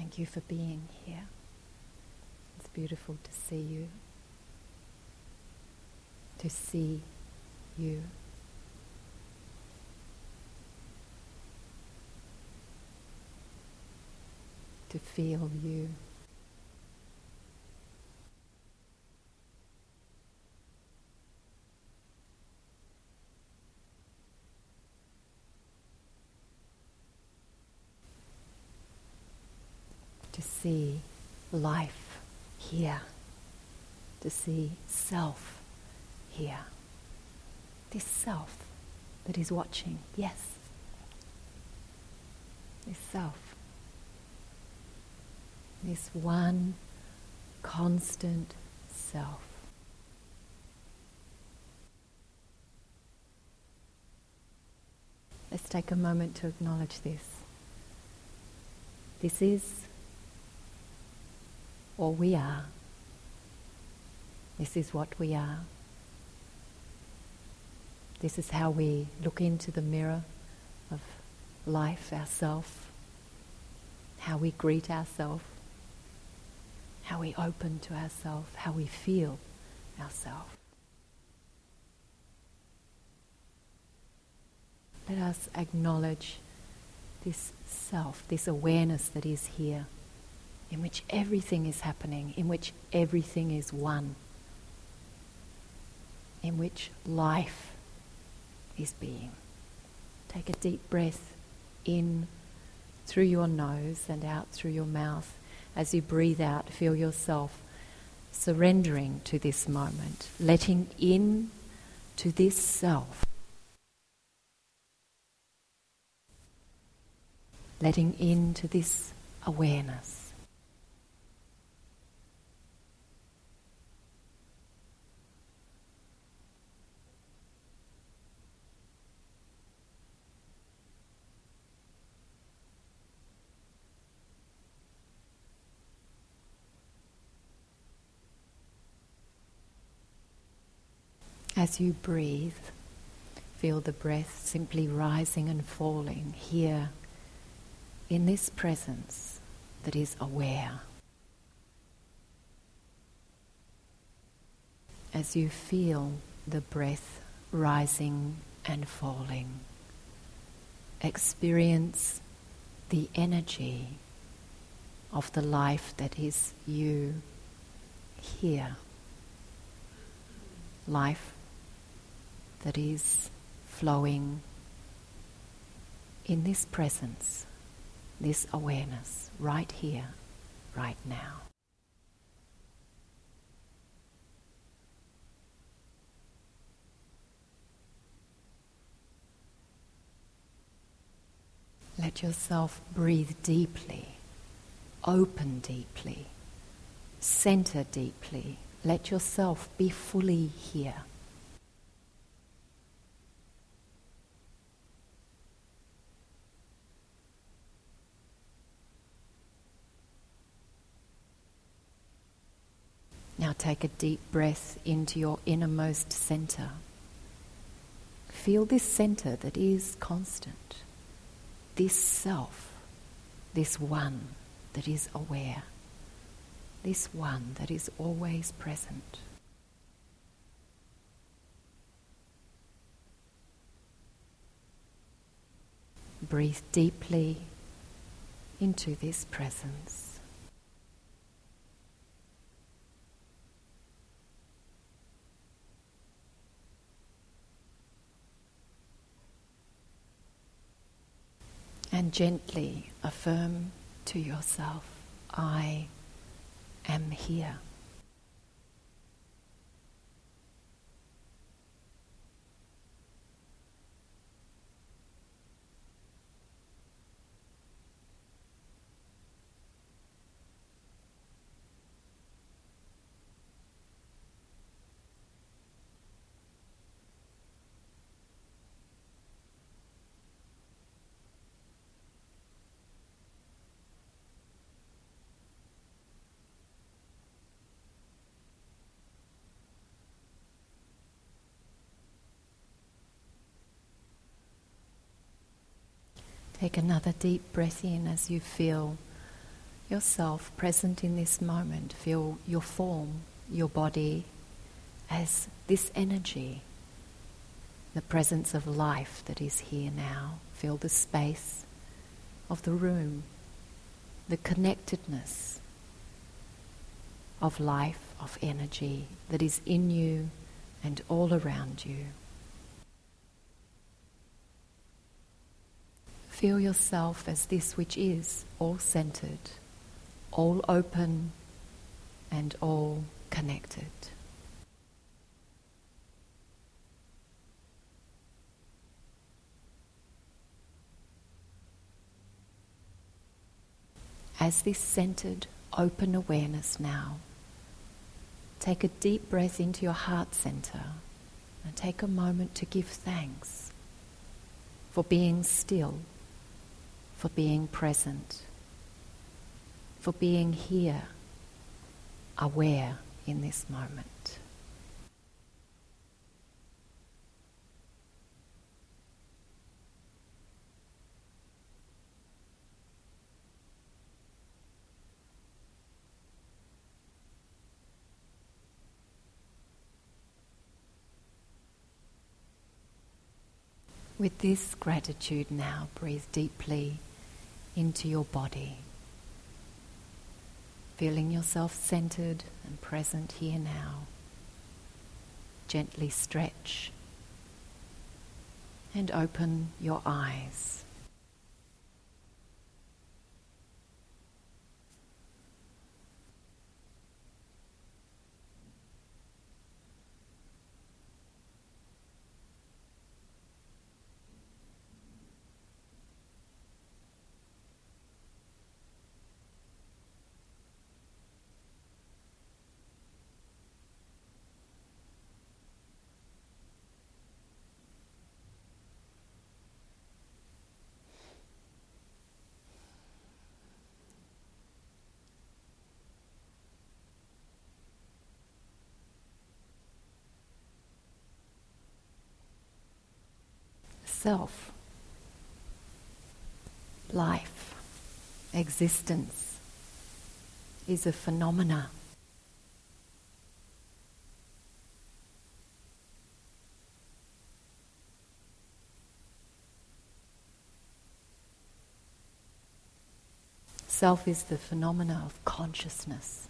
Thank you for being here. It's beautiful to see you. To see you. To feel you. To see life here. To see self here. This self that is watching, yes. This self. This one constant self. Let's take a moment to acknowledge this. This is all we are. This is what we are. This is how we look into the mirror of life, ourself, how we greet ourselves, how we open to ourselves, how we feel ourselves. Let us acknowledge this self, this awareness that is here, in which everything is happening, in which everything is one, in which life is being. Take a deep breath in through your nose and out through your mouth. As you breathe out, feel yourself surrendering to this moment, letting in to this self, letting into this awareness. As you breathe, feel the breath simply rising and falling here in this presence that is aware. As you feel the breath rising and falling, experience the energy of the life that is you here. Life that is flowing in this presence, this awareness, right here, right now. Let yourself breathe deeply, open deeply, center deeply. Let yourself be fully here. Now take a deep breath into your innermost center. Feel this center that is constant. This self, this one that is aware. This one that is always present. Breathe deeply into this presence. And gently affirm to yourself, I am here. Take another deep breath in as you feel yourself present in this moment. Feel your form, your body as this energy, the presence of life that is here now. Feel the space of the room, the connectedness of life, of energy that is in you and all around you. Feel yourself as this which is all centered, all open and all connected. As this centered, open awareness now, take a deep breath into your heart center and take a moment to give thanks for being still, for being present, for being here, aware in this moment. With this gratitude now, breathe deeply into your body, feeling yourself centered and present here now. Gently stretch and open your eyes. Self, life, existence is a phenomena. Self is the phenomena of consciousness.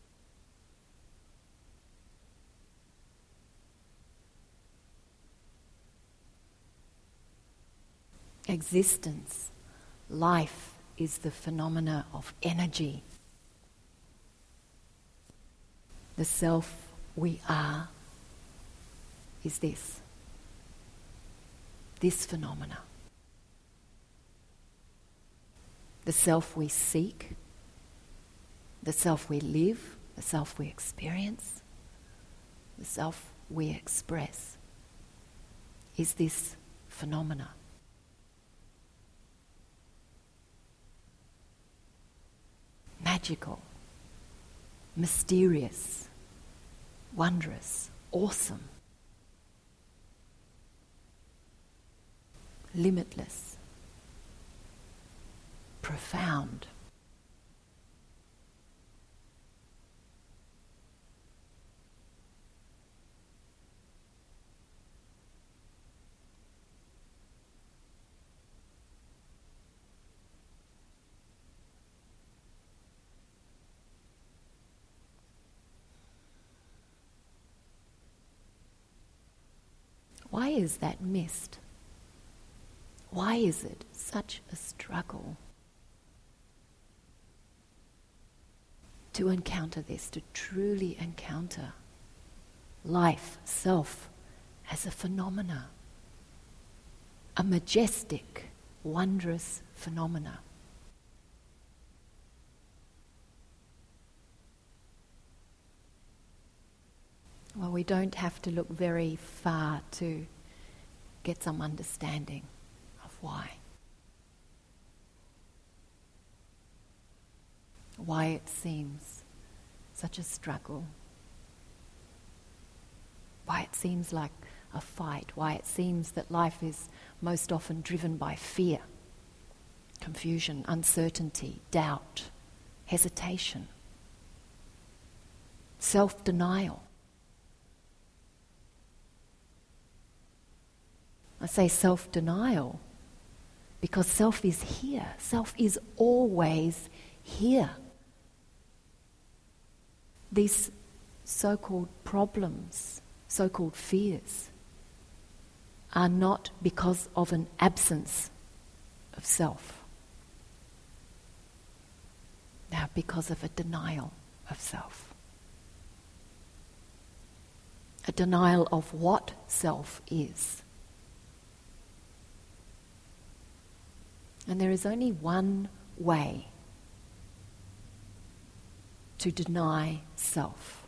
Existence, life is the phenomena of energy. The self we are is this phenomena. The self we seek, the self we live, the self we experience, the self we express is this phenomena. Magical, mysterious, wondrous, awesome, limitless, profound. Why is that missed? Why is it such a struggle to encounter this, to truly encounter life, self, as a phenomena, a majestic, wondrous phenomena? Well, we don't have to look very far to get some understanding of why. Why it seems such a struggle. Why it seems like a fight. Why it seems that life is most often driven by fear, confusion, uncertainty, doubt, hesitation, self-denial. I say self-denial because self is here. Self is always here. These so-called problems, so-called fears, are not because of an absence of self. They are because of a denial of self. A denial of what self is. And there is only one way to deny self.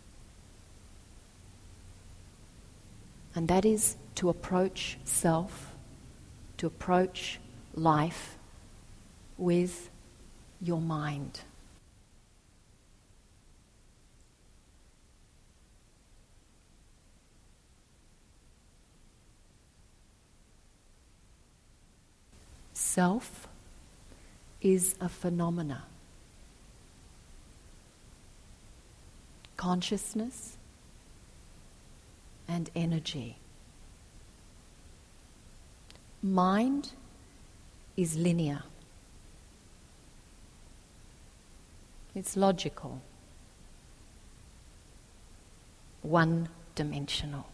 And that is to approach self, to approach life with your mind. Self is a phenomena. Consciousness and energy. Mind is linear. It's logical. One-dimensional.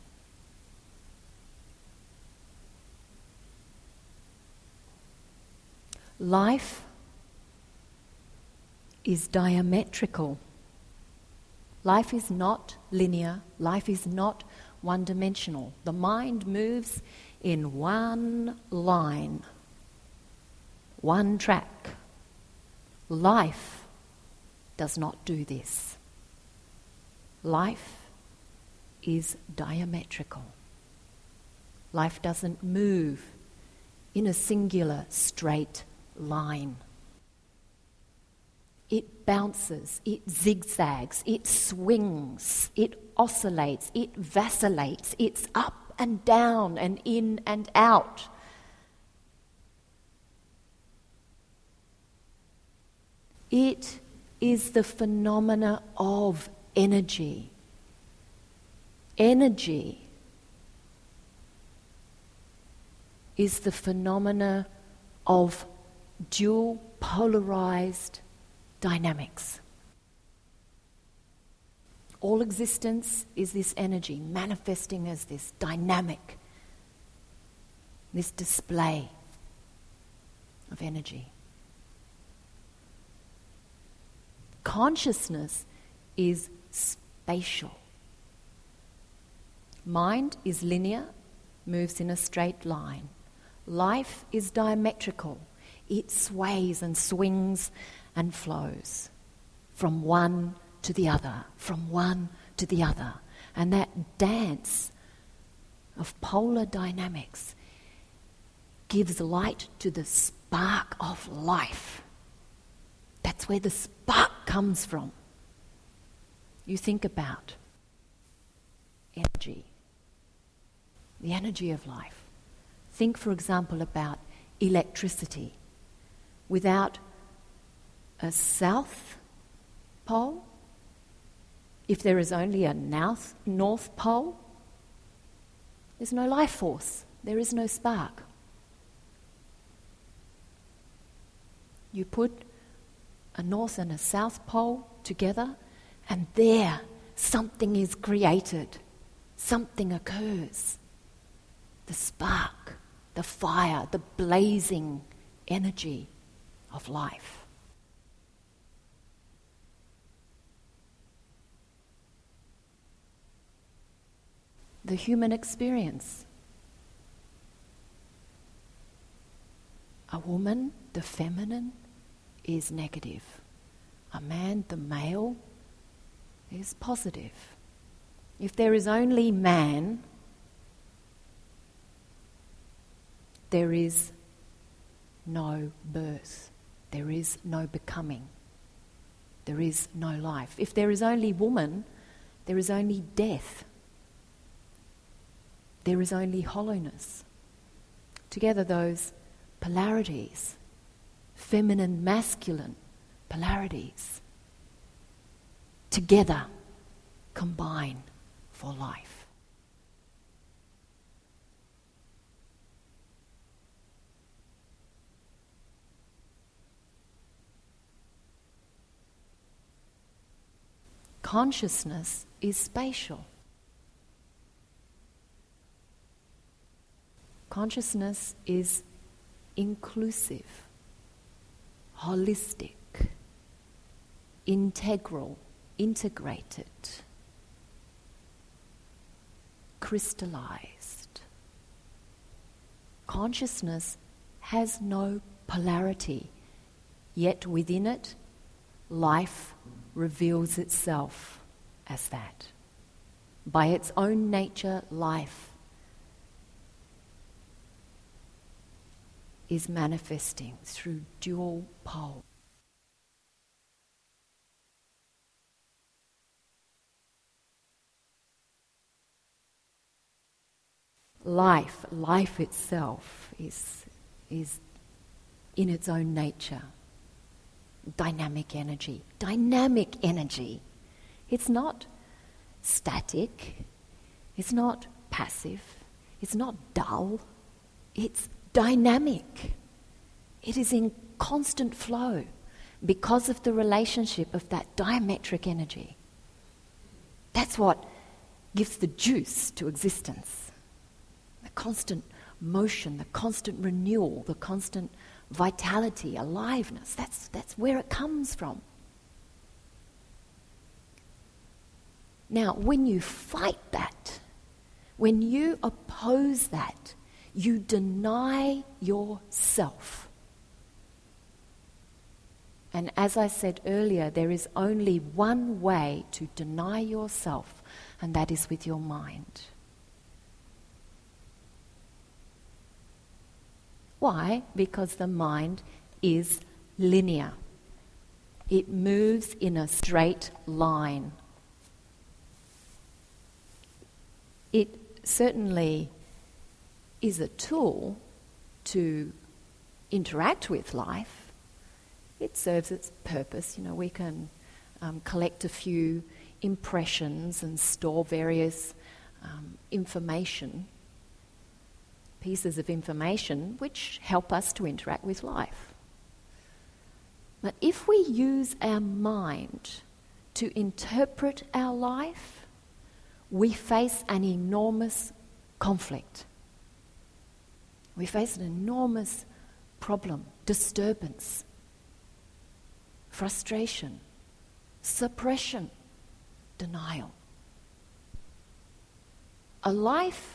Life is diametrical. Life is not linear. Life is not one-dimensional. The mind moves in one line, one track. Life does not do this. Life is diametrical. Life doesn't move in a singular straight line. It bounces, it zigzags, it swings, it oscillates, it vacillates, it's up and down and in and out. It is the phenomena of energy. Energy is the phenomena of dual polarized dynamics. All existence is this energy manifesting as this dynamic, this display of energy. Consciousness is spatial. Mind is linear, moves in a straight line. Life is diametrical. It sways and swings and flows from one to the other, from one to the other. And that dance of polar dynamics gives light to the spark of life. That's where the spark comes from. You think about energy, the energy of life. Think, for example, about electricity. Without a south pole, if there is only a north pole, there's no life force, there is no spark. You put a north and a south pole together, and there something is created, something occurs. The spark, the fire, the blazing energy of life. The human experience. A woman, the feminine, is negative. A man, the male, is positive. If there is only man, there is no birth. There is no becoming. There is no life. If there is only woman, there is only death. There is only hollowness. Together those polarities, feminine, masculine, polarities together combine for life. Consciousness is spatial. Consciousness is inclusive, holistic, integral, integrated, crystallized. Consciousness has no polarity, yet within it, life reveals itself as that. By its own nature, life is manifesting through dual pole. Life itself is in its own nature dynamic energy. Dynamic energy. It's not static. It's not passive. It's not dull. It's dynamic. It is in constant flow because of the relationship of that diametric energy. That's what gives the juice to existence. The constant motion, the constant renewal, the constant vitality, aliveness. That's where it comes from. Now, when you fight that, when you oppose that, you deny yourself. And as I said earlier, there is only one way to deny yourself, and that is with your mind. Why? Because the mind is linear. It moves in a straight line. It certainly is a tool to interact with life. It serves its purpose. You know, we can collect a few impressions and store various pieces of information which help us to interact with life. But if we use our mind to interpret our life, we face an enormous conflict. We face an enormous problem, disturbance, frustration, suppression, denial. A life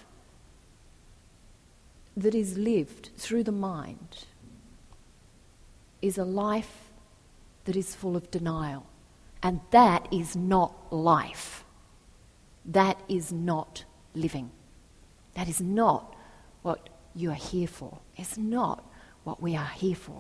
that is lived through the mind is a life that is full of denial. And that is not life. That is not living. That is not what you are here for. It's not what we are here for.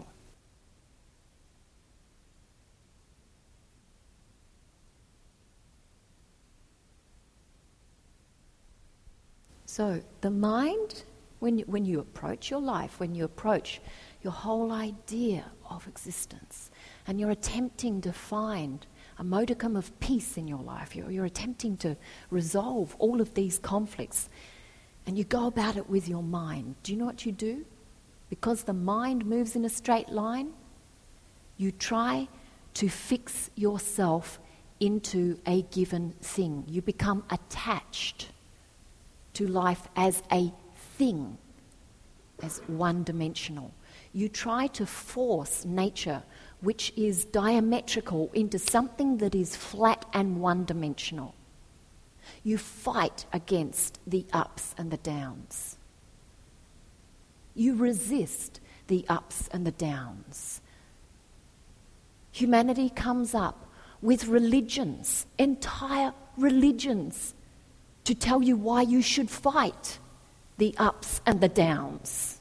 So the mind, when you approach your life, when you approach your whole idea of existence, and you're attempting to find a modicum of peace in your life, you're attempting to resolve all of these conflicts, and you go about it with your mind, do you know what you do? Because the mind moves in a straight line, you try to fix yourself into a given thing. You become attached to life as a thing, as one-dimensional. You try to force nature, which is diametrical, into something that is flat and one-dimensional. You fight against the ups and the downs. You resist the ups and the downs. Humanity comes up with religions, entire religions, to tell you why you should fight the ups and the downs.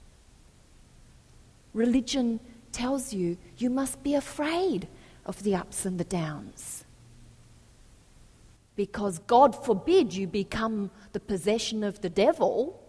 Religion tells you you must be afraid of the ups and the downs, because God forbid you become the possession of the devil.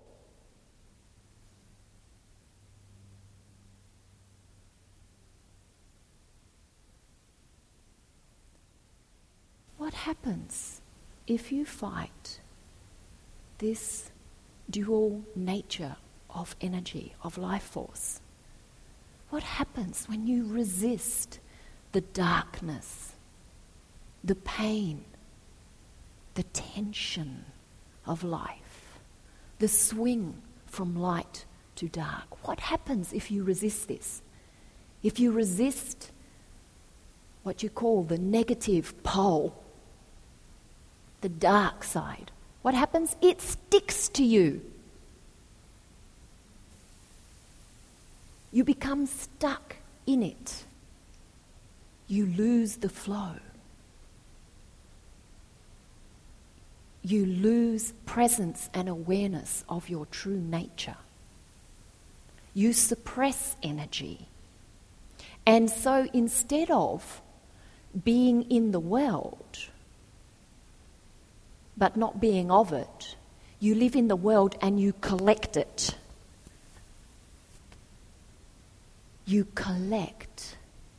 what happens if you fight this dual nature of energy, of life force? What happens when you resist the darkness, the pain, the tension of life, the swing from light to dark? What happens if you resist this? If you resist what you call the negative pole, the dark side, what happens? It sticks to you. You become stuck in it. You lose the flow. You lose presence and awareness of your true nature. You suppress energy. And so instead of being in the world, but not being of it, you live in the world and you collect it. You collect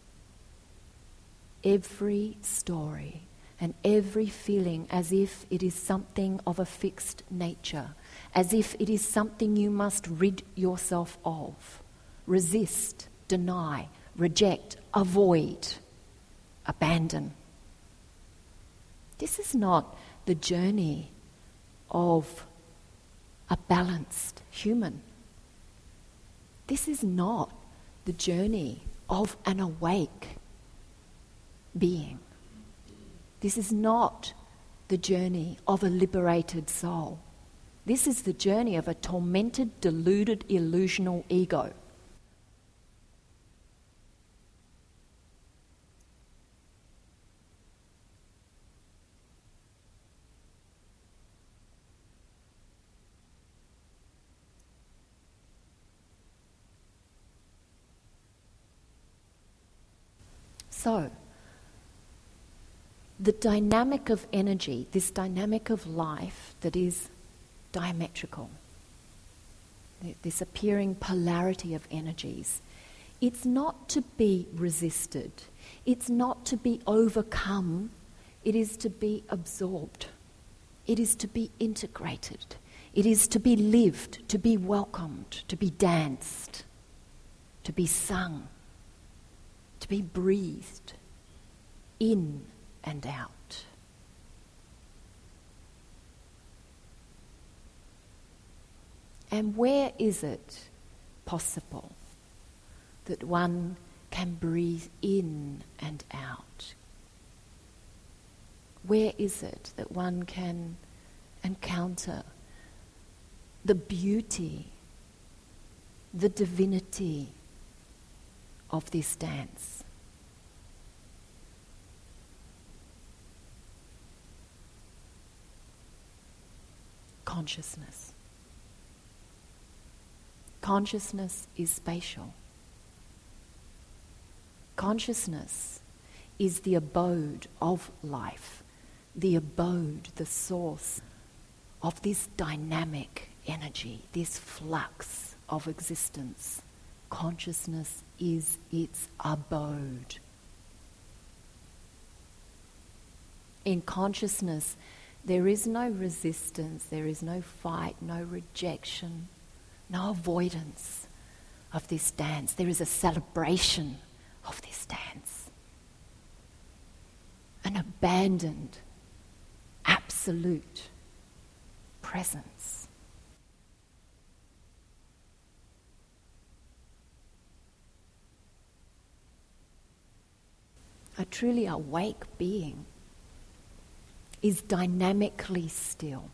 every story and every feeling as if it is something of a fixed nature, as if it is something you must rid yourself of, resist, deny, reject, avoid, abandon. This is not the journey of a balanced human. This is not the journey of an awake being. This is not the journey of a liberated soul. This is the journey of a tormented, deluded, illusional ego. So, the dynamic of energy, this dynamic of life that is diametrical, this appearing polarity of energies, it's not to be resisted, it's not to be overcome, it is to be absorbed, it is to be integrated, it is to be lived, to be welcomed, to be danced, to be sung, to be breathed in and out. And where is it possible that one can breathe in and out? Where is it that one can encounter the beauty, the divinity of this dance? Consciousness. Consciousness is spatial. Consciousness is the abode of life, the abode, the source of this dynamic energy, this flux of existence. Consciousness is its abode. In consciousness, there is no resistance, there is no fight, no rejection, no avoidance of this dance. There is a celebration of this dance. An abandoned, absolute presence. A truly awake being is dynamically still.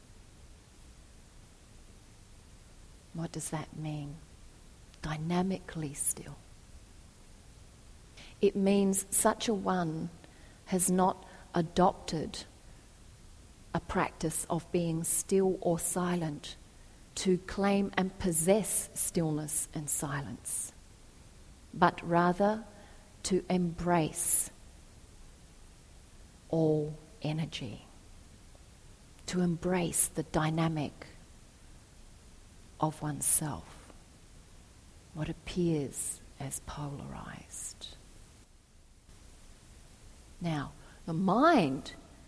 What does that mean? Dynamically still. It means such a one has not adopted a practice of being still or silent to claim and possess stillness and silence, but rather to embrace all energy, to embrace the dynamic of oneself, what appears as polarized. Now, the mind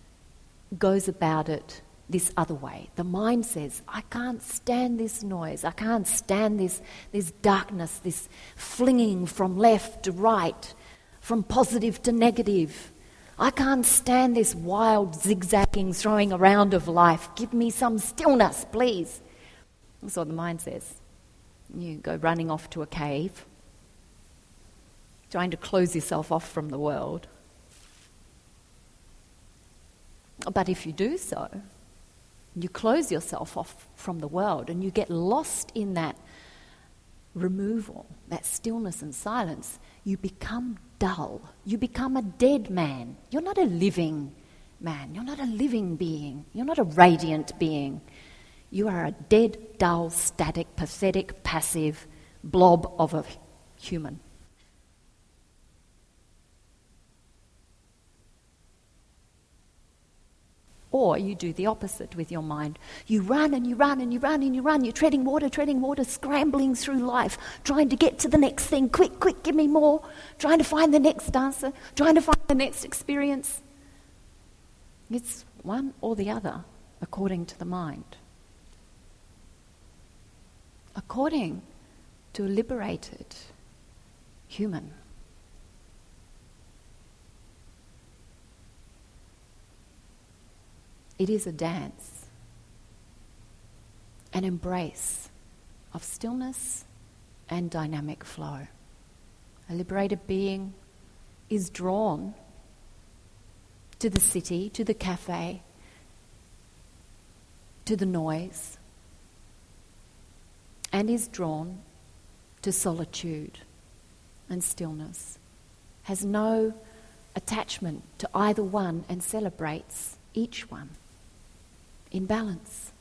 goes about it this other way. The mind says, I can't stand this noise. I can't stand this darkness, this flinging from left to right, from positive to negative. I can't stand this wild zigzagging, throwing around of life. Give me some stillness, please. That's what the mind says. You go running off to a cave, trying to close yourself off from the world. But if you do so, you close yourself off from the world and you get lost in that removal, that stillness and silence, you become dull. You become a dead man. You're not a living man. You're not a living being. You're not a radiant being. You are a dead, dull, static, pathetic, passive blob of a human. Or you do the opposite with your mind. You run and you run and you run and you run. You're treading water, scrambling through life, trying to get to the next thing. Quick, give me more. Trying to find the next answer, trying to find the next experience. It's one or the other, according to the mind. According to a liberated human, it is a dance, an embrace of stillness and dynamic flow. A liberated being is drawn to the city, to the cafe, to the noise, and is drawn to solitude and stillness, has no attachment to either one and celebrates each one in balance.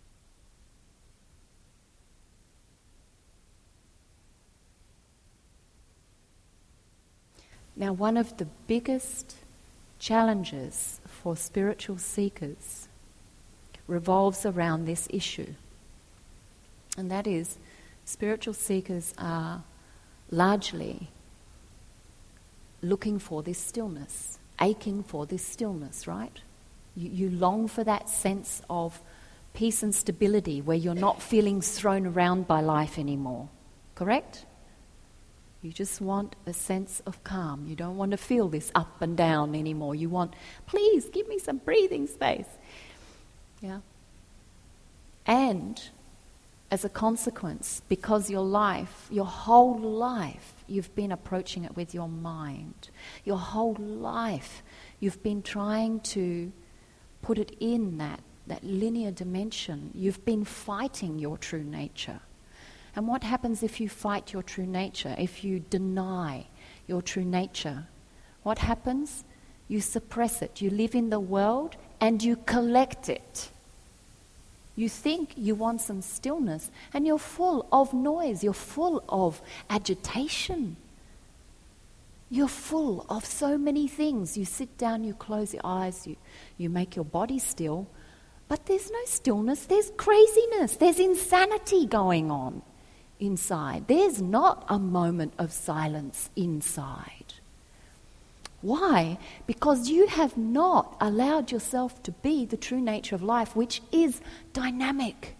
Now, one of the biggest challenges for spiritual seekers revolves around this issue. And that is, spiritual seekers are largely looking for this stillness, aching for this stillness, right? You long for that sense of peace and stability where you're not feeling thrown around by life anymore, correct? You just want a sense of calm. You don't want to feel this up and down anymore. You want, please give me some breathing space. Yeah. And as a consequence, because your life, your whole life, you've been approaching it with your mind. Your whole life, you've been trying to put it in that linear dimension. You've been fighting your true nature. And what happens if you fight your true nature, if you deny your true nature? What happens? You suppress it. You live in the world and you collect it. You think you want some stillness and you're full of noise. You're full of agitation. You're full of so many things. You sit down, you close your eyes, you make your body still, but there's no stillness. There's craziness. There's insanity going on inside. There's not a moment of silence inside. Why? Because you have not allowed yourself to be the true nature of life, which is dynamic.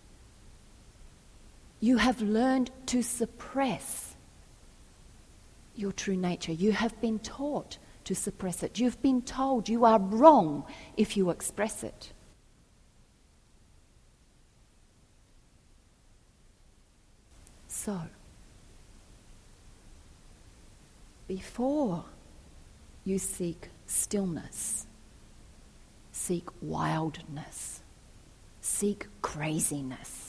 You have learned to suppress your true nature. You have been taught to suppress it. You've been told you are wrong if you express it. So, before you seek stillness, seek wildness, seek craziness.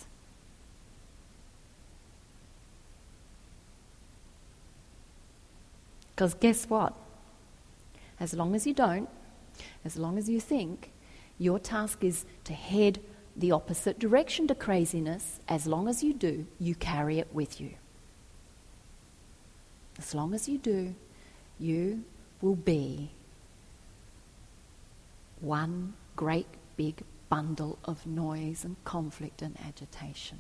Because guess what? As long as you don't, as long as you think, your task is to head the opposite direction to craziness. As long as you do, you carry it with you. As long as you do, you will be one great big bundle of noise and conflict and agitation.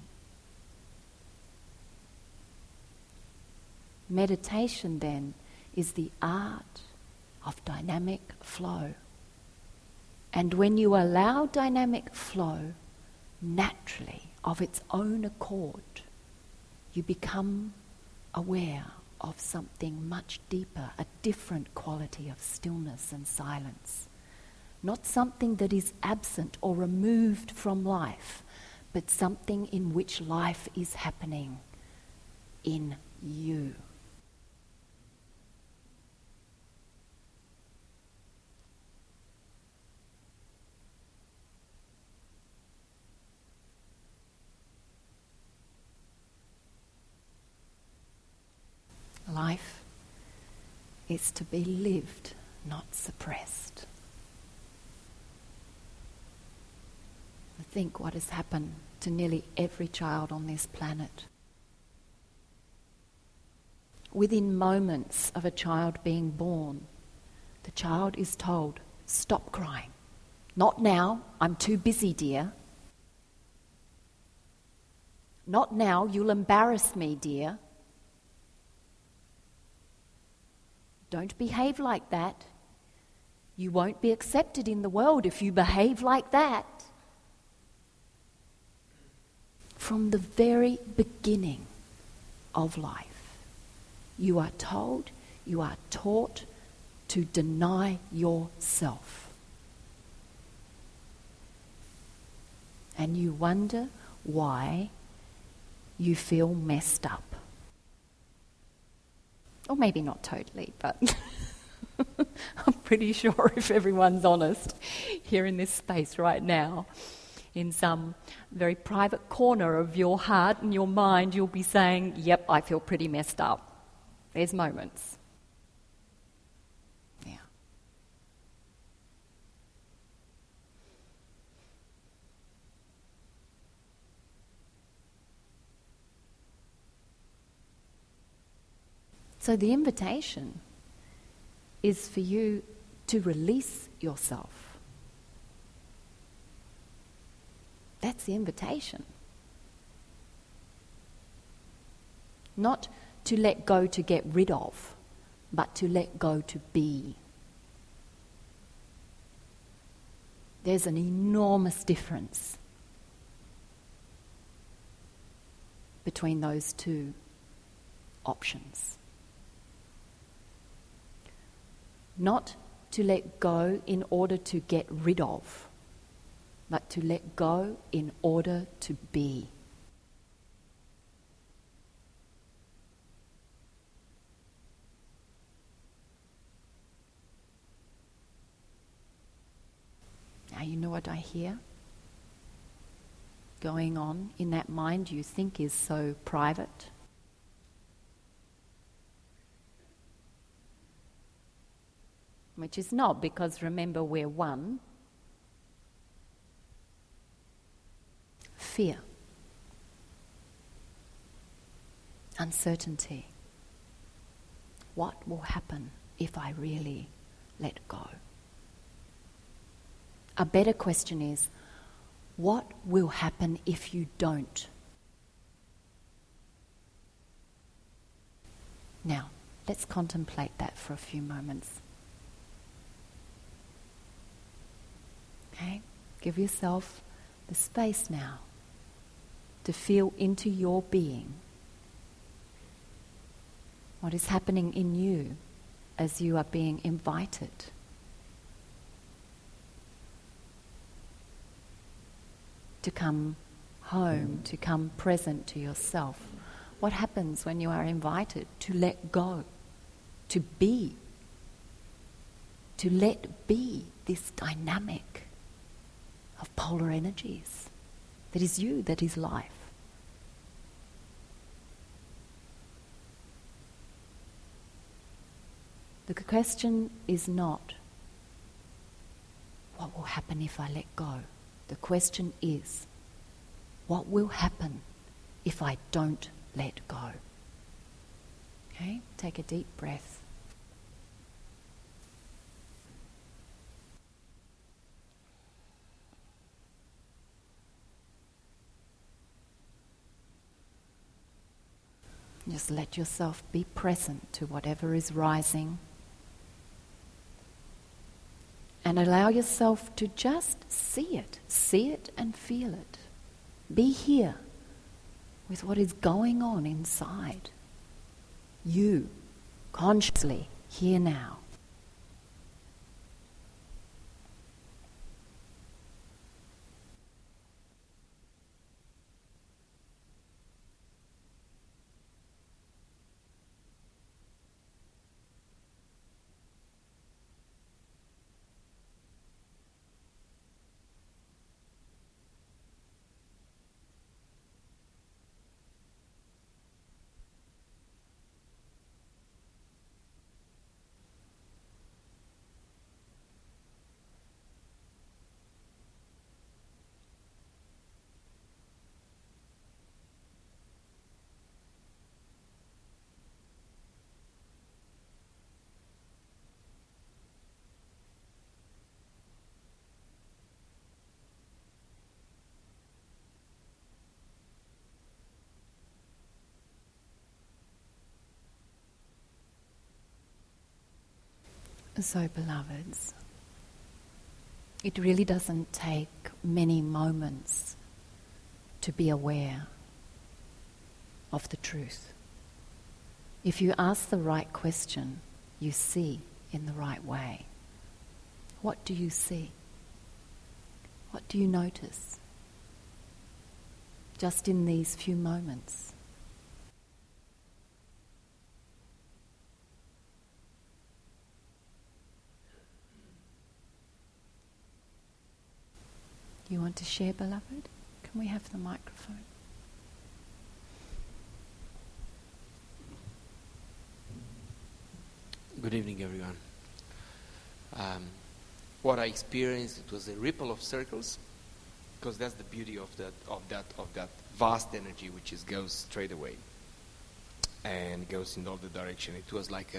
Meditation then is the art of dynamic flow. And when you allow dynamic flow naturally, of its own accord, you become aware of something much deeper, a different quality of stillness and silence. Not something that is absent or removed from life, but something in which life is happening in you. Life is to be lived, not suppressed. Think what has happened to nearly every child on this planet. Within moments of a child being born, the child is told, "Stop crying. Not now, I'm too busy, dear. Not now, you'll embarrass me, dear. Don't behave like that. You won't be accepted in the world if you behave like that." From the very beginning of life, you are told, you are taught to deny yourself. And you wonder why you feel messed up. Or maybe not totally, but I'm pretty sure if everyone's honest here in this space right now, in some very private corner of your heart and your mind, you'll be saying, "Yep, I feel pretty messed up." There's moments. Yeah. So the invitation is for you to release yourself. That's the invitation. Not to let go to get rid of, but to let go to be. There's an enormous difference between those two options. Not to let go in order to get rid of, but to let go in order to be. Now you know what I hear going on in that mind you think is so private. Which is not, because remember, we're one. Fear, uncertainty. What will happen if I really let go? A better question is, what will happen if you don't? Now, let's contemplate that for a few moments. Okay? Give yourself the space now to feel into your being what is happening in you as you are being invited to come home, to come present to yourself. What happens when you are invited to let go, to be, to let be this dynamic of polar energies that is you, that is life? The question is not, what will happen if I let go? The question is, what will happen if I don't let go? Okay, take a deep breath. Just let yourself be present to whatever is rising. And allow yourself to just see it and feel it. Be here with what is going on inside. You, consciously, here now. So, beloveds, it really doesn't take many moments to be aware of the truth. If you ask the right question, you see in the right way. What do you see? What do you notice? Just in these few moments. You want to share, beloved? Can we have the microphone? Good evening, everyone. What I experienced, it was a ripple of circles, because that's the beauty of that vast energy, which goes straight away and goes in all the direction. It was like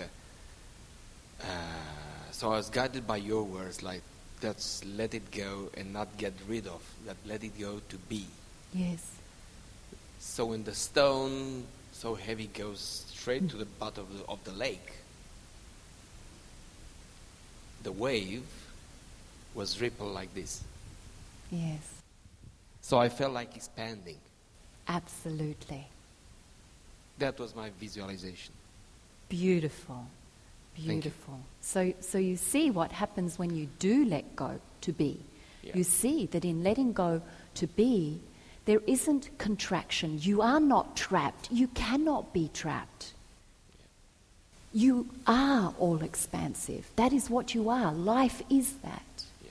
so I was guided by your words, like, that's let it go and not get rid of, that let it go to be. Yes. So when the stone so heavy goes straight to the bottom of the lake, the wave was rippled like this. Yes. So I felt like expanding. Absolutely. That was my visualization. Beautiful. Beautiful. So you see what happens when you do let go to be. Yeah. You see that in letting go to be, there isn't contraction. You are not trapped. You cannot be trapped. Yeah. You are all expansive. That is what you are. Life is that. Yeah.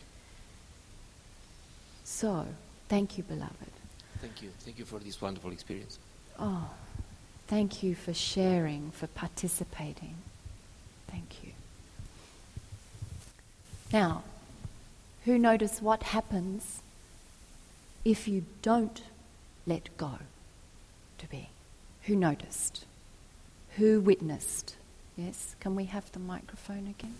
So, thank you, beloved. Thank you. Thank you for this wonderful experience. Oh, thank you for sharing, for participating. Thank you. Now, who noticed what happens if you don't let go to be? Who noticed? Who witnessed? Yes, can we have the microphone again?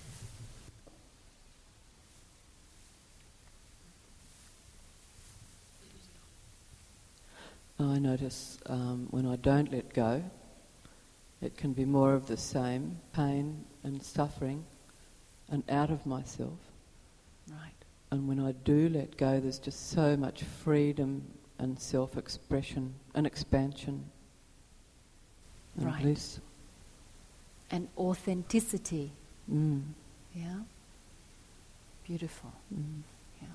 I notice when I don't let go, it can be more of the same, pain and suffering, and out of myself. Right. And when I do let go, there's just so much freedom and self-expression and expansion and Right. bliss. And authenticity. Mm. Yeah? Beautiful. Mm. Yeah.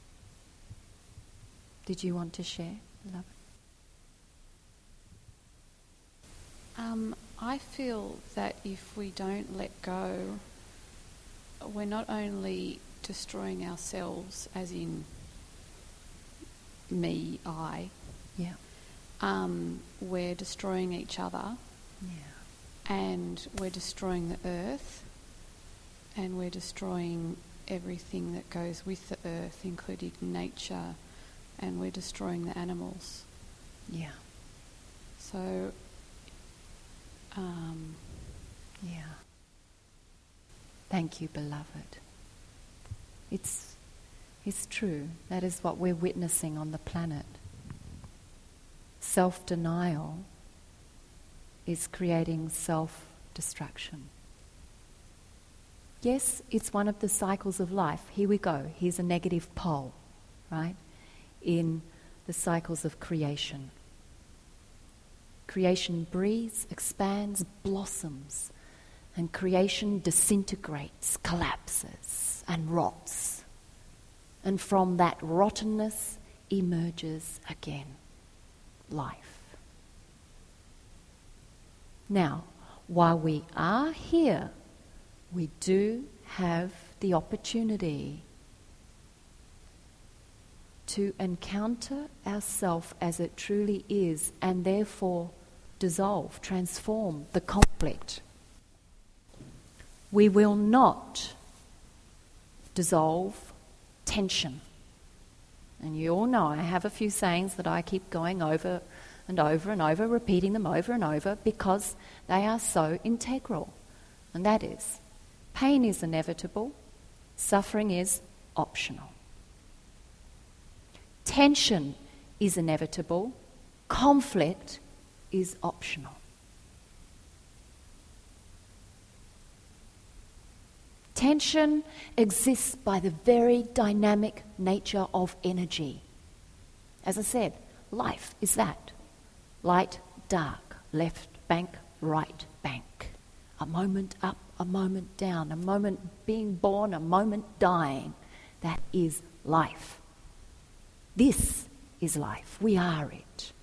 Did you want to share, beloved? I feel that if we don't let go, we're not only destroying ourselves, as in me, I, Yeah. we're destroying each other, Yeah. and we're destroying the earth, and we're destroying everything that goes with the earth, including nature, and we're destroying the animals. Yeah. So, yeah. Thank you, beloved. It's true. That is what we're witnessing on the planet. Self-denial is creating self-destruction. Yes, it's one of the cycles of life. Here we go. Here's a negative pole, right? In the cycles of creation. Creation breathes, expands, blossoms, and creation disintegrates, collapses, and rots. And from that rottenness emerges again life. Now, while we are here, we do have the opportunity to encounter ourself as it truly is and therefore dissolve, transform the conflict. We will not dissolve tension. And you all know I have a few sayings that I keep going over and over and over, repeating them over and over because they are so integral. And that is, pain is inevitable, suffering is optional. Tension is inevitable, conflict is optional. Tension exists by the very dynamic nature of energy. As I said, life is that. Light, dark, left bank, right bank. A moment up, a moment down, a moment being born, a moment dying. That is life. This is life. We are it.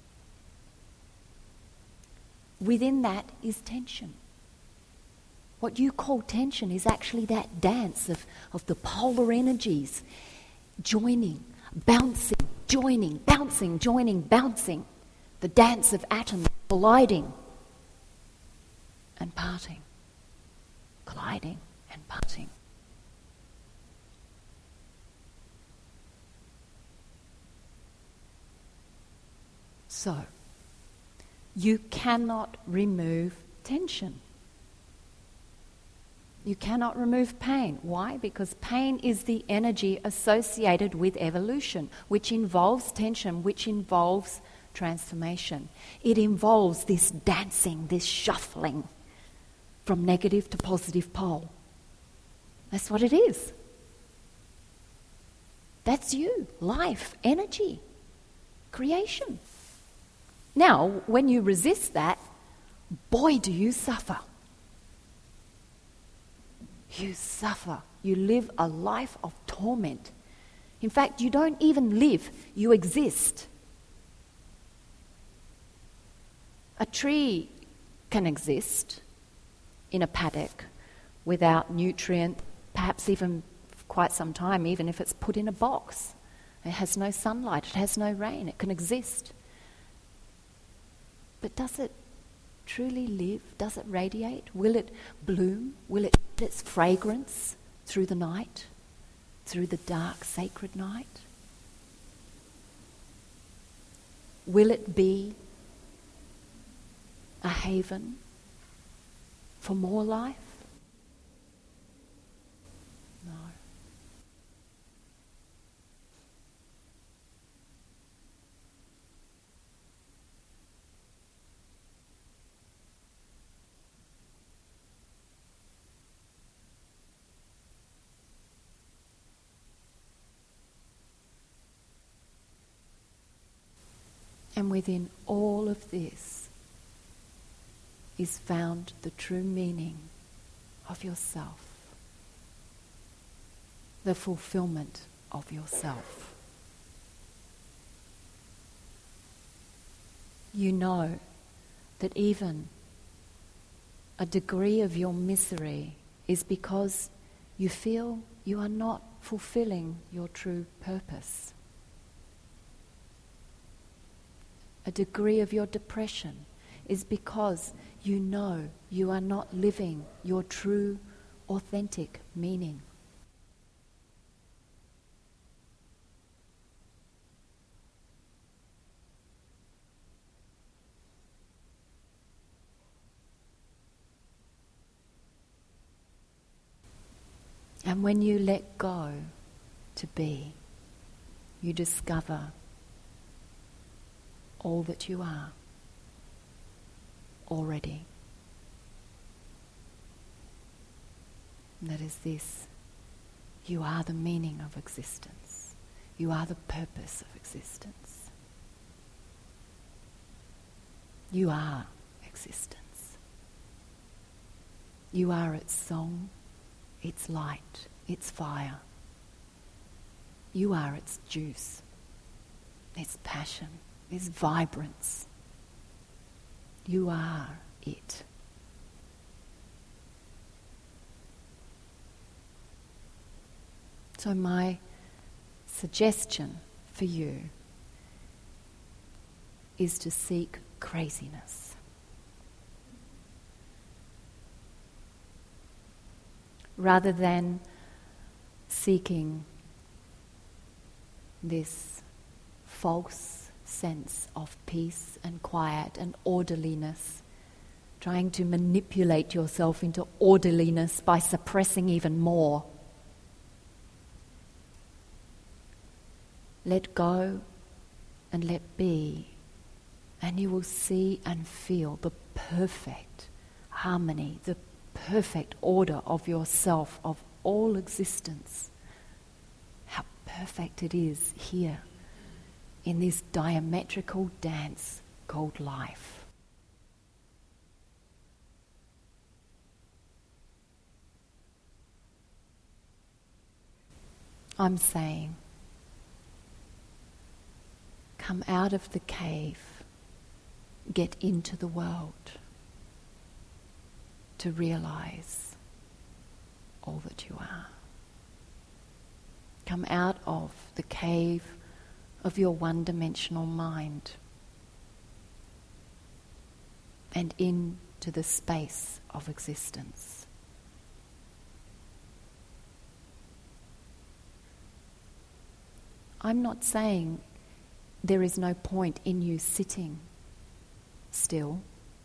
Within that is tension. What you call tension is actually that dance of the polar energies joining, bouncing, joining, bouncing, joining, bouncing. The dance of atoms colliding and parting. Colliding and parting. So, you cannot remove tension. You cannot remove pain. Why? Because pain is the energy associated with evolution, which involves tension, which involves transformation. It involves this dancing, this shuffling from negative to positive pole. That's what it is. That's you, life, energy, creation. Now, when you resist that, boy, do you suffer. You suffer. You live a life of torment. In fact, you don't even live, you exist. A tree can exist in a paddock without nutrient, perhaps even quite some time, even if it's put in a box. It has no sunlight, it has no rain, it can exist. But does it truly live? Does it radiate? Will it bloom? Will it shed its fragrance through the night, through the dark, sacred night? Will it be a haven for more life? No. And within all of this is found the true meaning of yourself, the fulfillment of yourself. You know that even a degree of your misery is because you feel you are not fulfilling your true purpose. A degree of your depression is because you know you are not living your true, authentic meaning. And when you let go to be, you discover all that you are already. And that is this: you are the meaning of existence. You are the purpose of existence. You are existence. You are its song, its light, its fire. You are its juice, its passion, its vibrance. You are it. So my suggestion for you is to seek craziness. Rather than seeking this false sense of peace and quiet and orderliness, trying to manipulate yourself into orderliness by suppressing even more. Let go and let be, and you will see and feel the perfect harmony, the perfect order of yourself, of all existence. How perfect it is here in this diametrical dance called life. I'm saying, come out of the cave, get into the world to realize all that you are. Come out of the cave of your one-dimensional mind and into the space of existence. I'm not saying there is no point in you sitting still.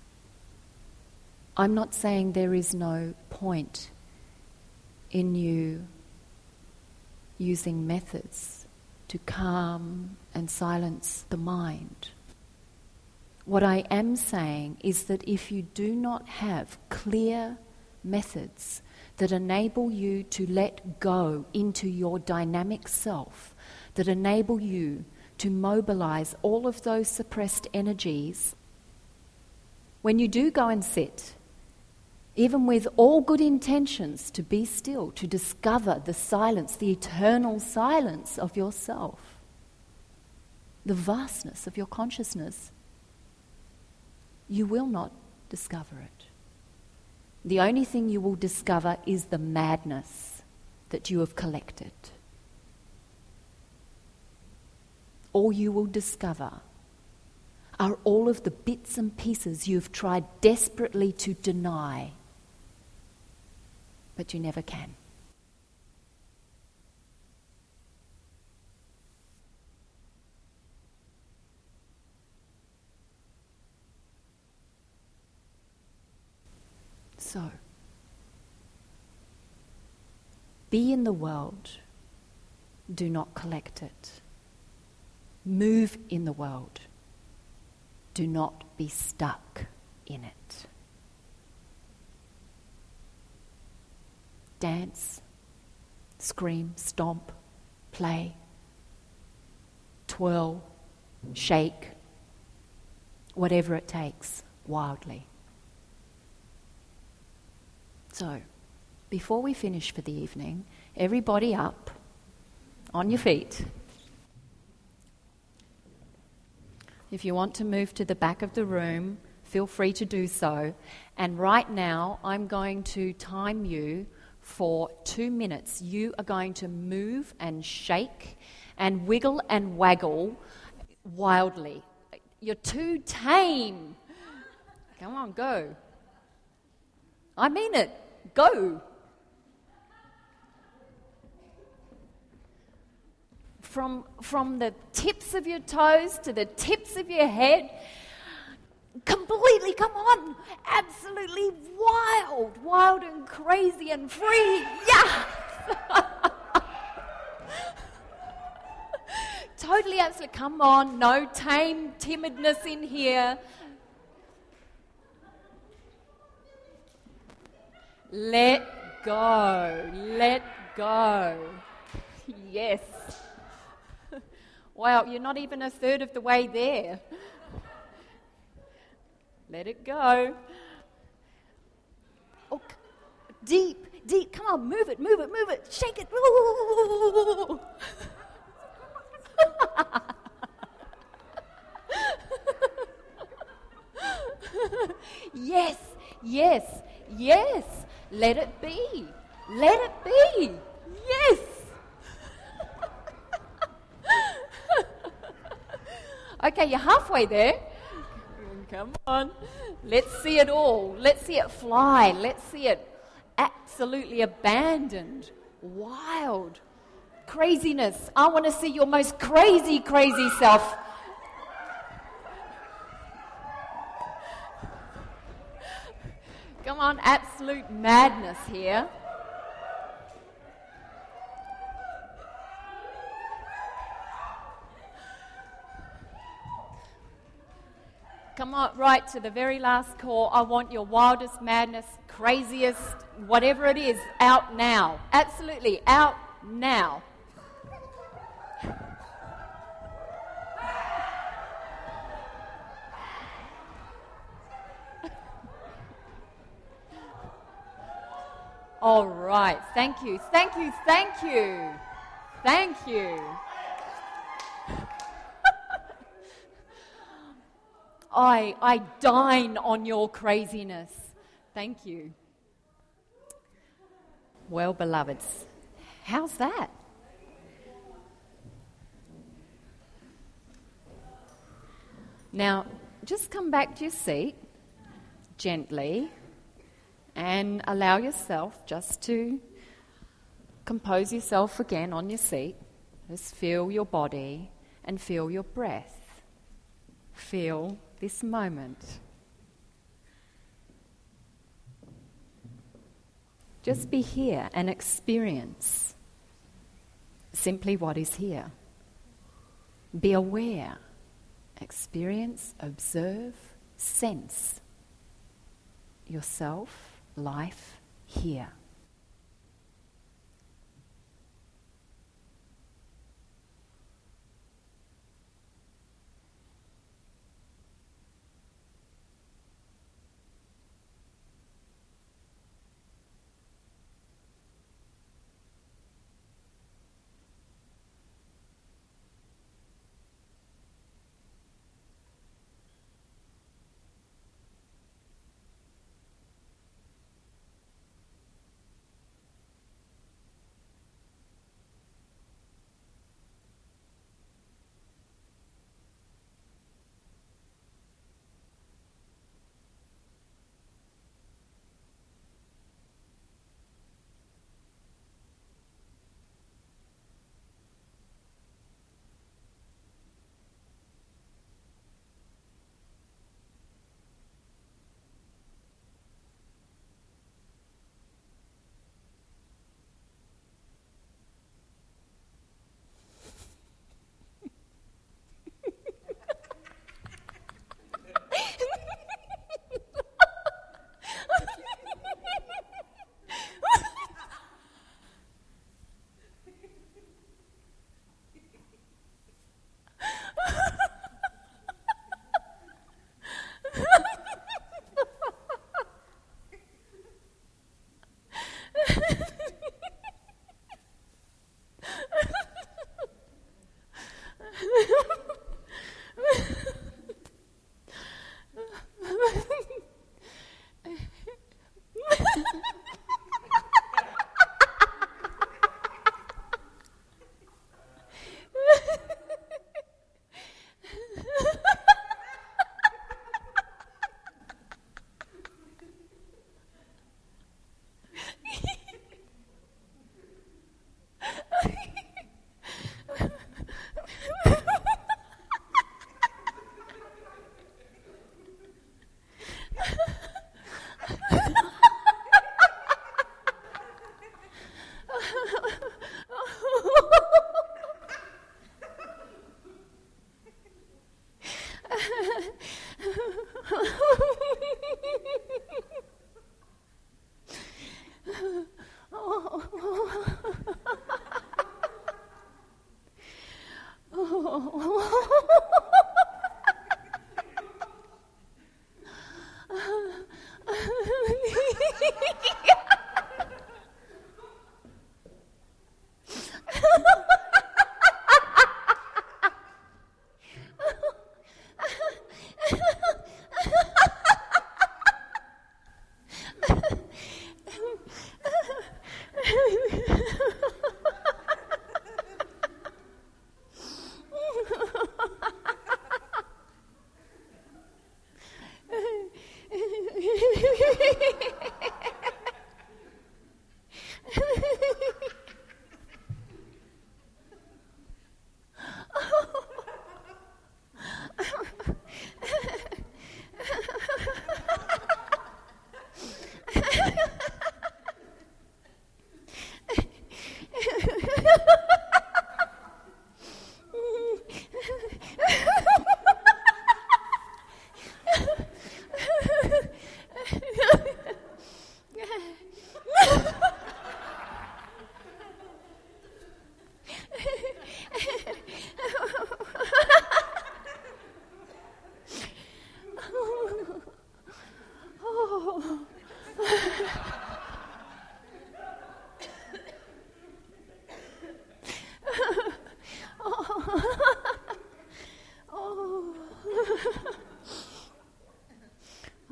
I'm not saying there is no point in you using methods to calm and silence the mind. What I am saying is that if you do not have clear methods that enable you to let go into your dynamic self, that enable you to mobilize all of those suppressed energies, when you do go and sit, even with all good intentions to be still, to discover the silence, the eternal silence of yourself, the vastness of your consciousness, you will not discover it. The only thing you will discover is the madness that you have collected. All you will discover are all of the bits and pieces you've tried desperately to deny, but you never can. So, be in the world, do not collect it. Move in the world, do not be stuck in it. Dance, scream, stomp, play, twirl, shake, whatever it takes, wildly. So, before we finish for the evening, everybody up, on your feet. If you want to move to the back of the room, feel free to do so. And right now, I'm going to time you for 2 minutes. You are going to move and shake and wiggle and waggle wildly. You're too tame. Come on, go. I mean it. Go. From the tips of your toes to the tips of your head, completely, come on, absolutely wild and crazy and free. Yeah. Totally, absolutely, come on, no tame timidness in here. Let go. Let go. Yes. Wow, you're not even a third of the way there. Let it go. Oh, deep, deep. Come on, move it, move it, move it. Shake it. Ooh. Yes, yes, yes. Let it be. Let it be. Yes. Okay, you're halfway there. Come on. Let's see it all. Let's see it fly. Let's see it absolutely abandoned, wild, craziness. I want to see your most crazy, crazy self. Come on, absolute madness here. Come on, right to the very last call. I want your wildest madness, craziest, whatever it is, out now. Absolutely, out now. All right, thank you, thank you, thank you, thank you. I dine on your craziness. Thank you. Well, beloveds, how's that? Now, just come back to your seat gently and allow yourself just to compose yourself again on your seat. Just feel your body and feel your breath. Feel this moment. Just be here and experience simply what is here. Be aware. Experience, observe, sense yourself, life here.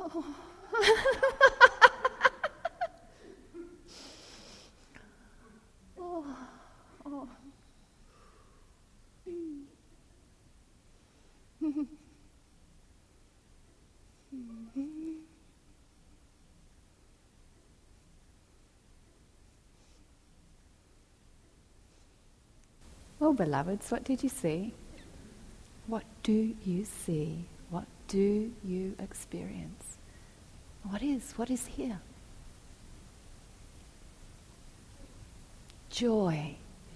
Well, beloveds, what did you see? What do you see? What do you experience? What is here? Joy.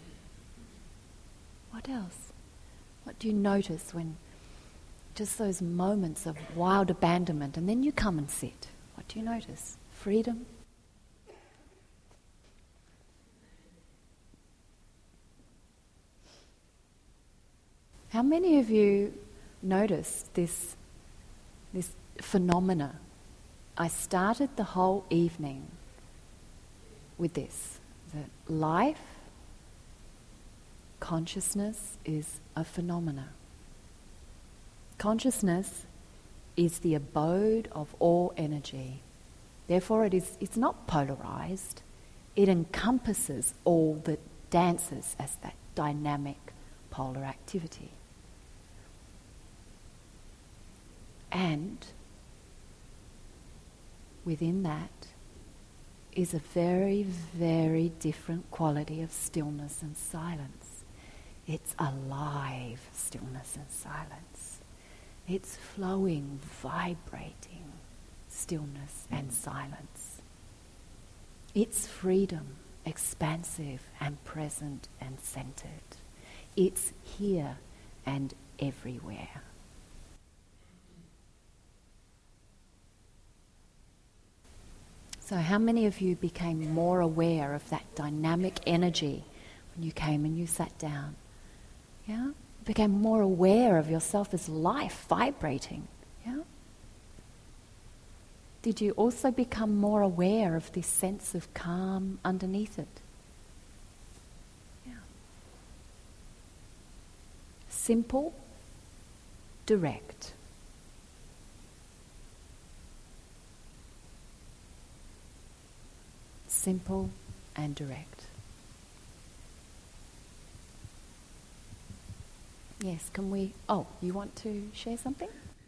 What else? What do you notice when just those moments of wild abandonment, and then you come and sit? What do you notice? Freedom? How many of you notice this phenomena? I started the whole evening with this, that life, consciousness is a phenomena. Consciousness is the abode of all energy. Therefore it's not polarized. It encompasses all that dances as that dynamic polar activity. And within that is a very, very different quality of stillness and silence. It's alive stillness and silence. It's flowing, vibrating stillness and silence. It's freedom, expansive and present and centered. It's here and everywhere. So how many of you became more aware of that dynamic energy when you came and you sat down? Yeah? Became more aware of yourself as life vibrating. Yeah? Did you also become more aware of this sense of calm underneath it? Yeah. Simple, direct. Simple and direct. Yes, can we... Oh, you want to share something?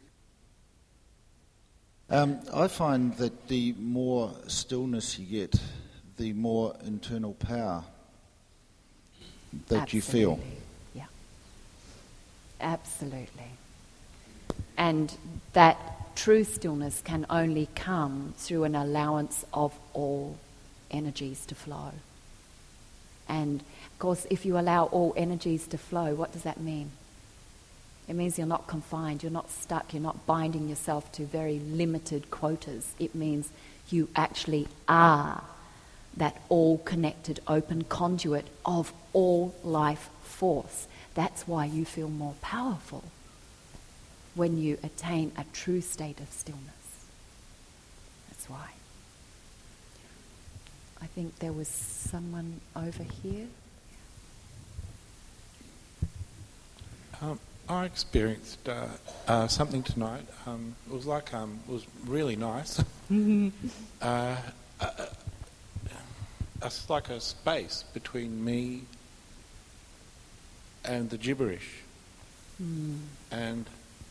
I find that the more stillness you get, the more internal power that you feel. Yeah. Absolutely. And that true stillness can only come through an allowance of all energies to flow. And of course, if you allow all energies to flow, what does that mean? It means you're not confined, you're not stuck, you're not binding yourself to very limited quotas. It means you actually are that all-connected, open conduit of all life force. That's why you feel more powerful when you attain a true state of stillness. That's why. I think there was someone over here. I experienced something tonight. It was like it was really nice. It's like a space between me and the gibberish, and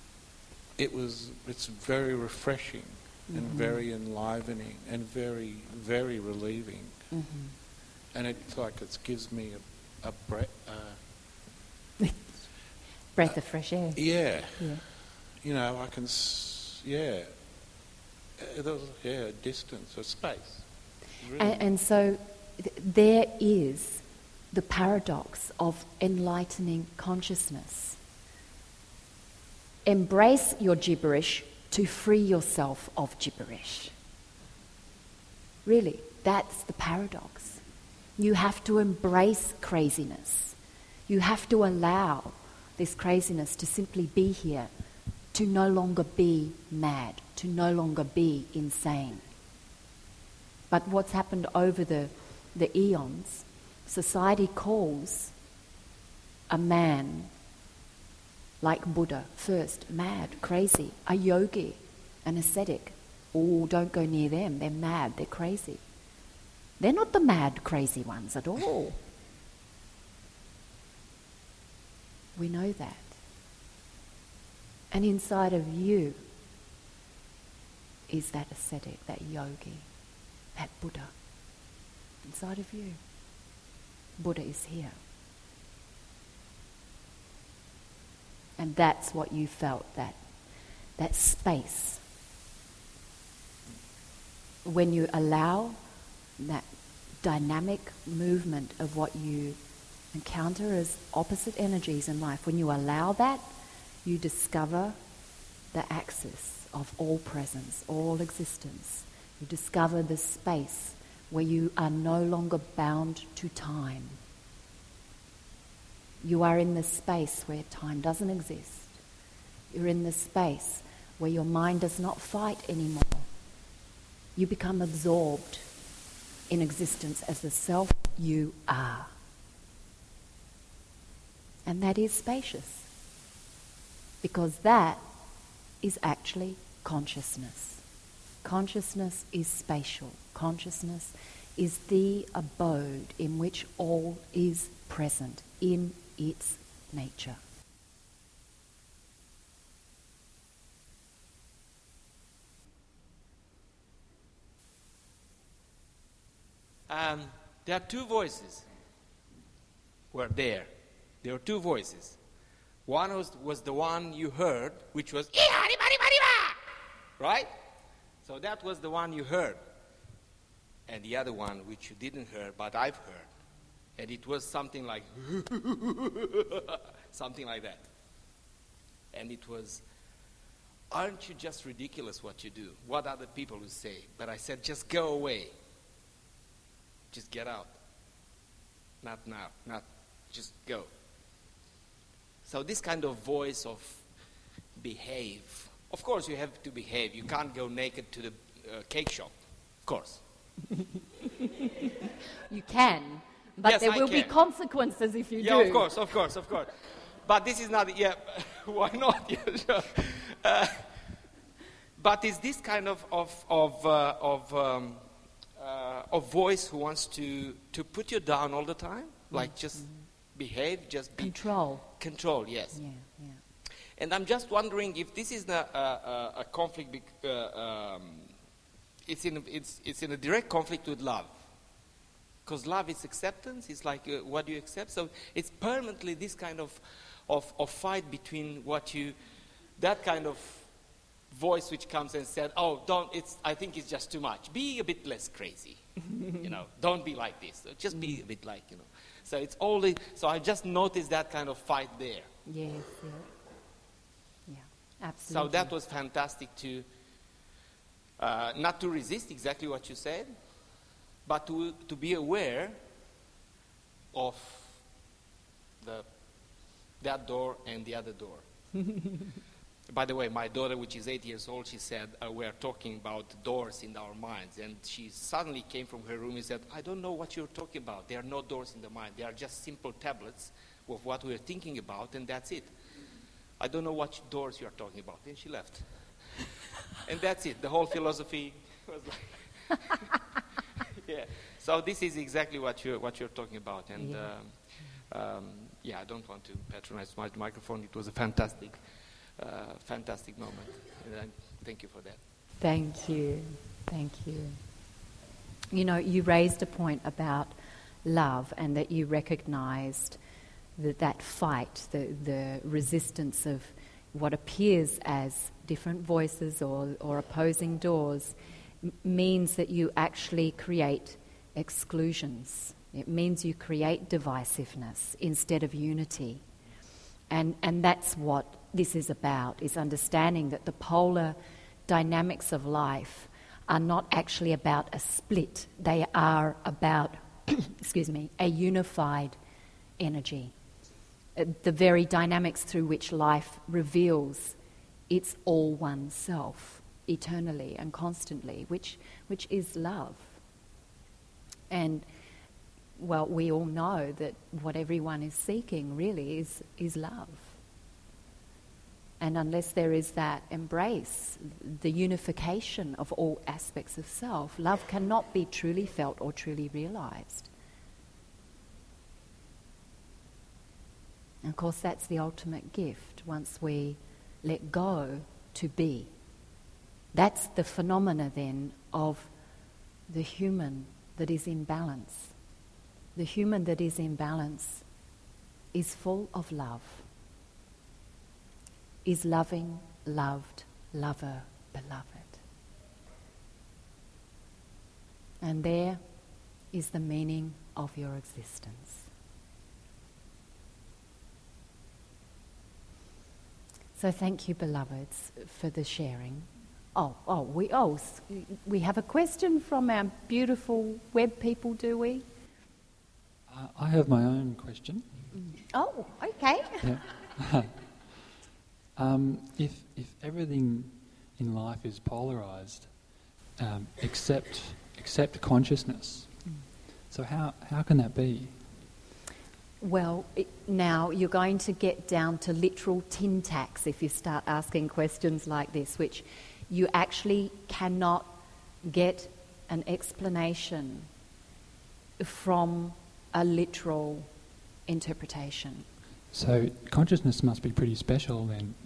it's very refreshing and very enlivening and very, very relieving. And it's like it gives me a breath. Breath of fresh air. Yeah. You know, I can. There was a distance, a space. Really. And so there is the paradox of enlightening consciousness. Embrace your gibberish to free yourself of gibberish. Really, that's the paradox. You have to embrace craziness. You have to allow this craziness to simply be here, to no longer be mad, to no longer be insane. But what's happened over the eons, society calls a man like Buddha first mad, crazy, a yogi, an ascetic, oh, don't go near them, they're mad, they're crazy. They're not the mad, crazy ones at all. We know that. And inside of you is that ascetic, that yogi, that Buddha. Inside of you. Buddha is here. And that's what you felt, that space. When you allow that dynamic movement of what you encounter as opposite energies in life, when you allow that, you discover the axis of all presence, all existence. You discover the space where you are no longer bound to time. You are in the space where time doesn't exist. You're in the space where your mind does not fight anymore. You become absorbed in existence as the self you are. And that is spacious, because that is actually consciousness. Consciousness is spatial. Consciousness is the abode in which all is present in its nature. There are two voices. Were there. There were two voices. One was the one you heard, which was right? So that was the one you heard. And the other one, which you didn't hear, but I've heard. And it was something like something like that. And it was, aren't you just ridiculous what you do? What other people will say? But I said, just go away. Just get out. Not now. Not just go. So this kind of voice of behave. Of course you have to behave. You can't go naked to the cake shop. Of course. You can, but yes, there will be consequences if you do. Yeah, of course. But this is not, why not? Yeah, sure. But it's this kind of voice who wants to put you down all the time, like just behave, just be control. Control, yes. Yeah. And I'm just wondering if this is a conflict. It's in a direct conflict with love, because love is acceptance. It's like what do you accept? So it's permanently this kind of fight between that kind of voice which comes and said, "Oh, I think it's just too much. Be a bit less crazy, Don't be like this. Just be a bit like, So it's only. So I just noticed that kind of fight there. Yes. Yeah. Absolutely. So that was fantastic to. Not to resist exactly what you said, but to be aware of that door and the other door. By the way, my daughter, which is 8 years old, she said, we are talking about doors in our minds. And she suddenly came from her room and said, I don't know what you're talking about. There are no doors in the mind. They are just simple tablets of what we're thinking about, and that's it. I don't know what doors you are talking about. And she left. And that's it. The whole philosophy was like, yeah. So this is exactly what you're talking about. And I don't want to patronize my microphone. It was a fantastic moment. And thank you for that. Thank you. You raised a point about love, and that you recognized that fight, the resistance of what appears as different voices or opposing doors, means that you actually create exclusions. It means you create divisiveness instead of unity. And that's what this is about, is understanding that the polar dynamics of life are not actually about a split. They are about, a unified energy. The very dynamics through which life reveals its all one self, eternally and constantly, which is love. And, well, we all know that what everyone is seeking really is love. And unless there is that embrace, the unification of all aspects of self, love cannot be truly felt or truly realized. And of course, that's the ultimate gift once we let go to be. That's the phenomena then of the human that is in balance. The human that is in balance is full of love, is loving, loved, lover, beloved. And there is the meaning of your existence. So thank you, beloveds, for the sharing. We have a question from our beautiful web people, do we? I have my own question. Oh, okay. Yeah. If everything in life is polarized, except consciousness, so how can that be? Well, now you're going to get down to literal tin tacks if you start asking questions like this, which you actually cannot get an explanation from a literal interpretation. So consciousness must be pretty special then.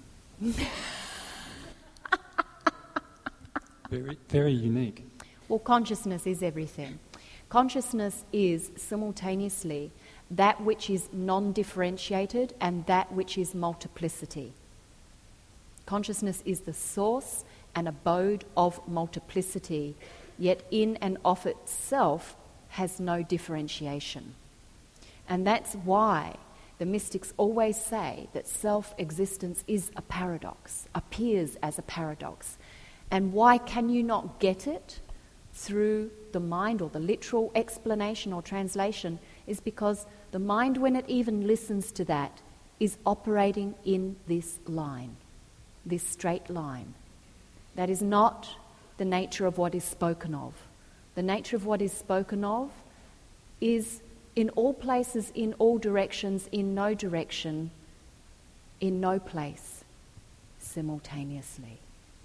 Very, very unique. Well, consciousness is everything. Consciousness is simultaneously that which is non-differentiated and that which is multiplicity. Consciousness is the source and abode of multiplicity, yet in and of itself has no differentiation. And that's why the mystics always say that self-existence is a paradox, appears as a paradox. And why can you not get it through the mind or the literal explanation or translation is because the mind, when it even listens to that, is operating in this line, this straight line. That is not the nature of what is spoken of. The nature of what is spoken of is in all places, in all directions, in no direction, in no place, simultaneously.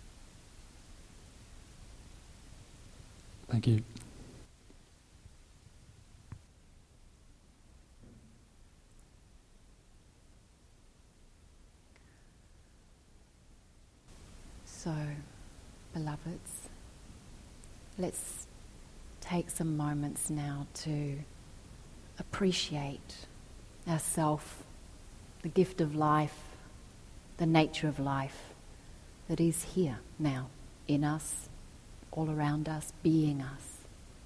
Thank you. So, beloveds, let's take some moments now to appreciate ourself, the gift of life, the nature of life that is here now, in us, all around us, being us.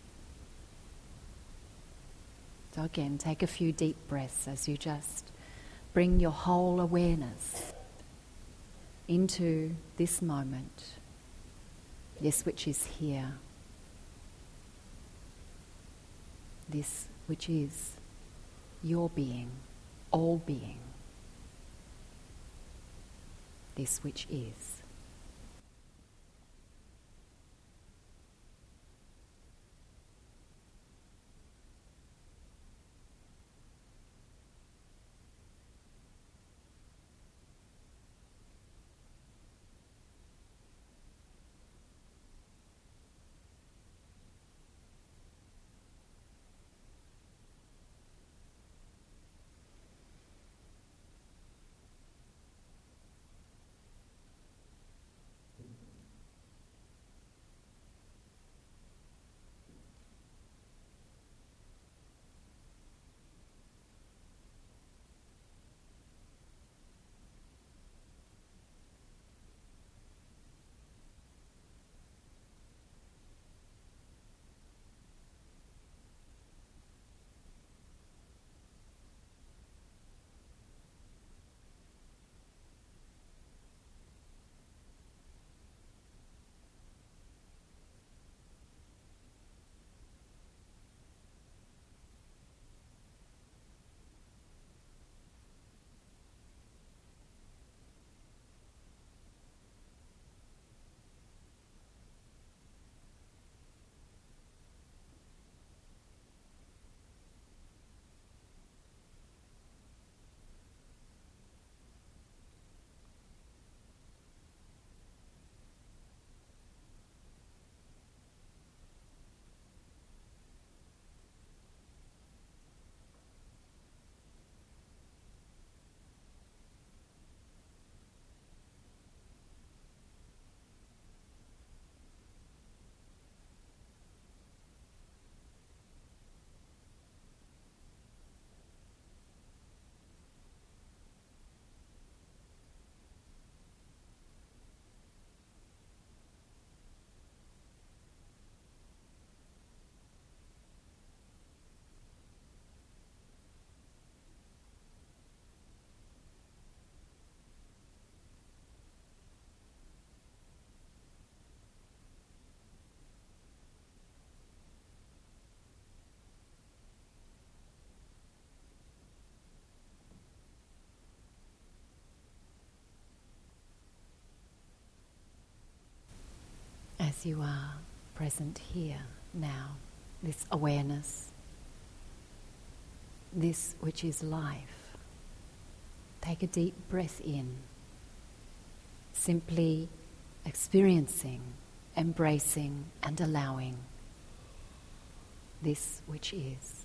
So again, take a few deep breaths as you just bring your whole awareness into this moment, this which is here, this which is your being, all being, this which is. as you are present here now, this awareness, this which is life. Take a deep breath in, simply experiencing, embracing and allowing this which is.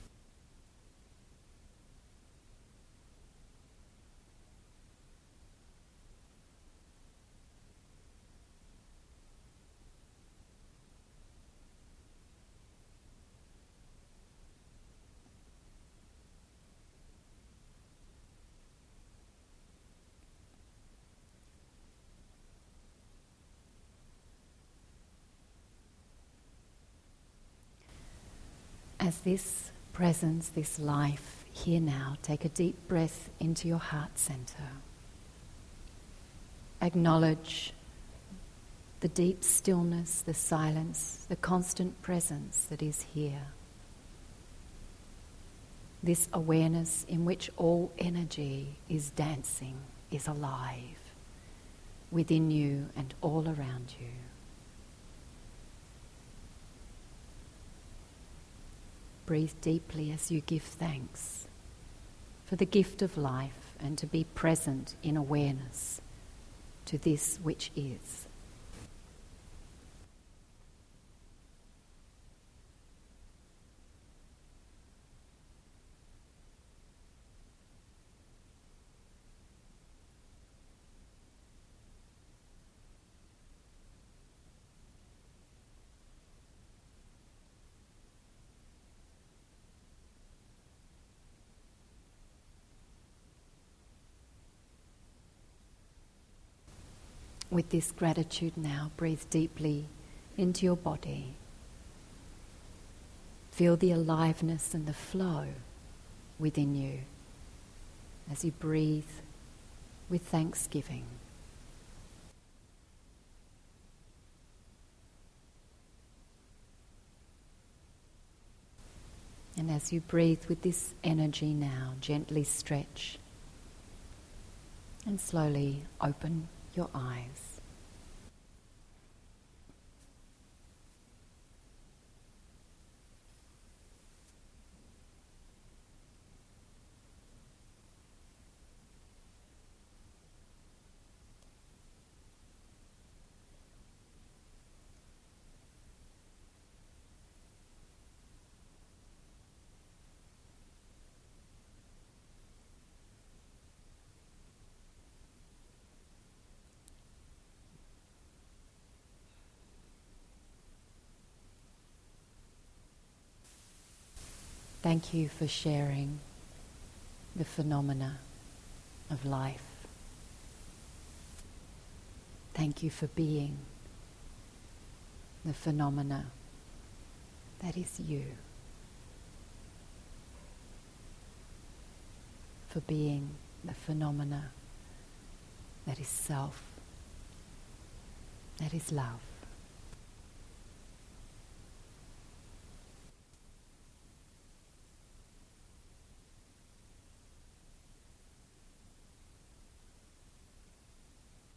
As this presence, this life here now, take a deep breath into your heart center. Acknowledge the deep stillness, the silence, the constant presence that is here. This awareness in which all energy is dancing, is alive within you and all around you. Breathe deeply as you give thanks for the gift of life and to be present in awareness to this which is. With this gratitude now, breathe deeply into your body. Feel the aliveness and the flow within you as you breathe with thanksgiving. And as you breathe with this energy now, gently stretch and slowly open your eyes. Thank you for sharing the phenomena of life. Thank you for being the phenomena that is you. For being the phenomena that is self, that is love.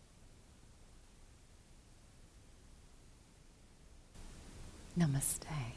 Namaste.